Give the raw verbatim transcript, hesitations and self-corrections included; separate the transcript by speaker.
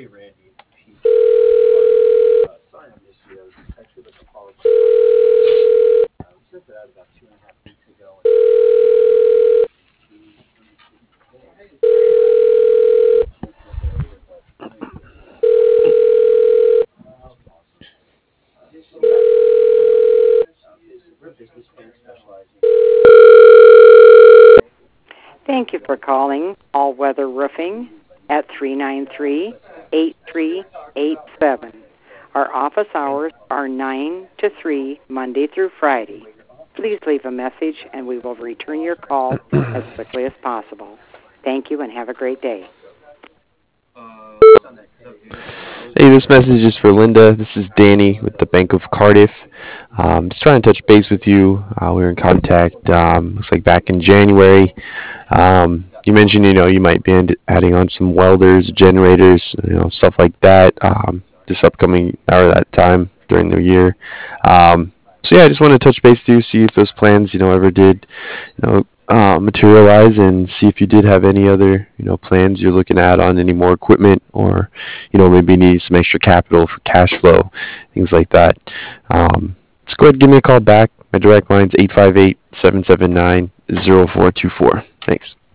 Speaker 1: Thank you for calling All Weather Roofing at three nine three, eight three eight seven. Our office hours are nine to three, Monday through Friday. Please leave a message and we will return your call as quickly as possible. Thank you and have a great day.
Speaker 2: Hey, this message is for Linda. This is Danny with the Bank of Cardiff. Um, just trying to touch base with you. Uh, we were in contact, um, looks like back in January. Um, you mentioned, you know, you might be ad- adding on some welders, generators, you know, stuff like that, um, this upcoming, or that time during the year. Um, so yeah, I just want to touch base with you, see if those plans, you know, ever did, you know, uh, materialize, and see if you did have any other, you know, plans you're looking at on any more equipment, or, you know, maybe need some extra capital for cash flow, things like that. Um, just go ahead and give me a call back. My direct line's eight five eight, seven seven nine, zero four two four. Thanks.